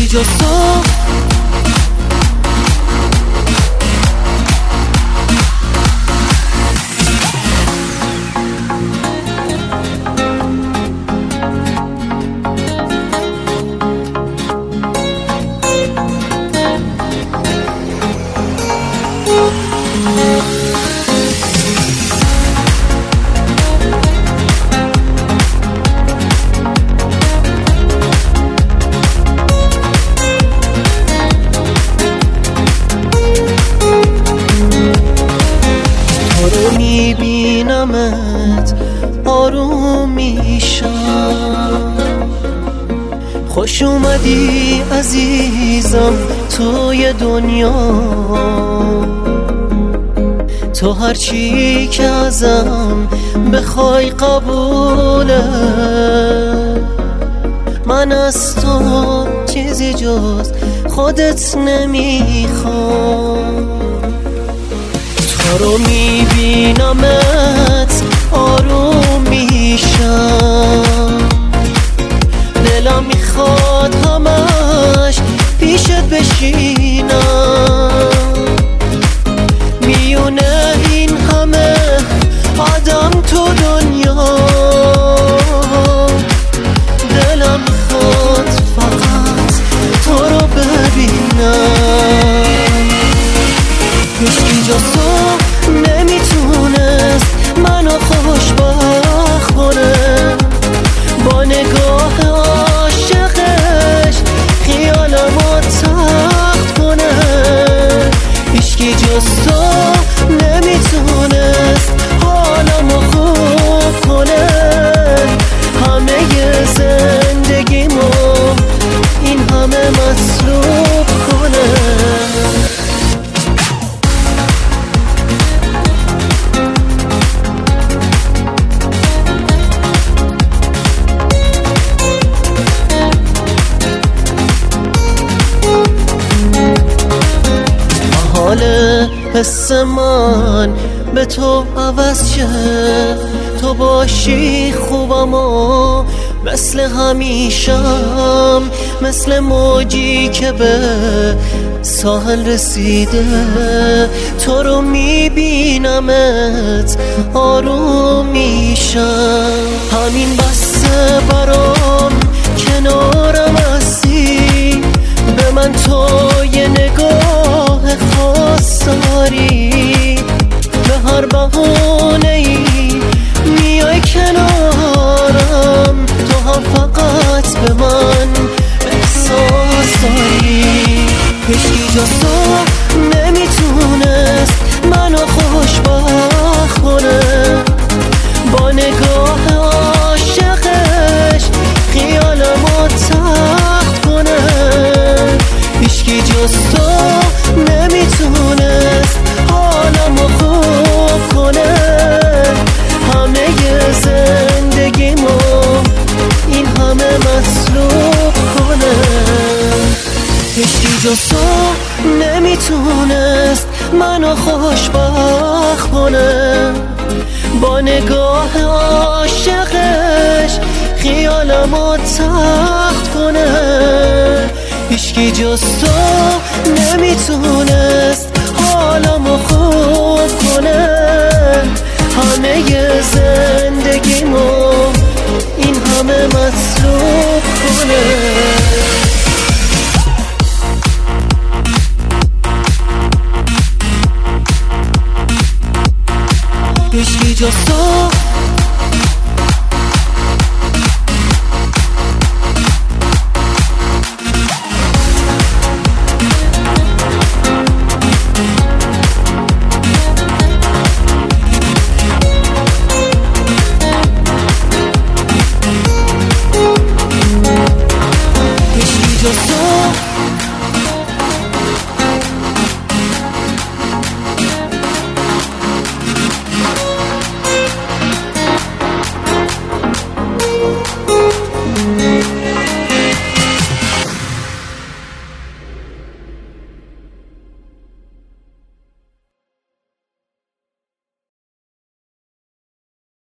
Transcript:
هیچکی جز تو. میبینمت آروم میشم، خوش اومدی عزیزم توی دنیا. تو هرچی که ازم بخوای قبوله، من از تو چیزی جز خودت نمیخوام. تو رو میبینمت آروم میشم، دلم میخواد همش پیشت بشینم. میونه این همه آدم تو دنیا، دلم میخواد فقط تو رو ببینم. هیچکی جز تو نمیتونست منو خوشبخت کنه، با نگاه عاشقش خیالمو تخت کنه. هیچکی جز تو نمیتونست حالمو خوب کنه، همه زندگیمو این همه مطلوب کنه. حال حس من به تو عوض شه، تو باشی خوبم و مثل همیشم، مثل موجی که به ساحل رسیده. تو رو میبینمت آروم میشم، همین بسته برام کنارم هستی. به من تو یه نگاه خاص داری، به هر بهانه‌ای میای کنارم. تو هم فقط به من احساس داری. هیچکی جز تو نمیتونست منو خوشبخت کنه، با نگاه عاشقش خیالمو تخت کنه. هیچکی جز تو نمیتونست حالمو خوب کنه، همه زندگیمو این همه مطلوب کنه. هیچکی جز تو نمیتونست منو خوشبخت کنه، با نگاه عاشقش خیالمو تخت کنه. هیچکی جز تو نمیتونست حالمو خوب کنه، همه زندگیمو این همه مطلوب کنه. هیچکی جز تو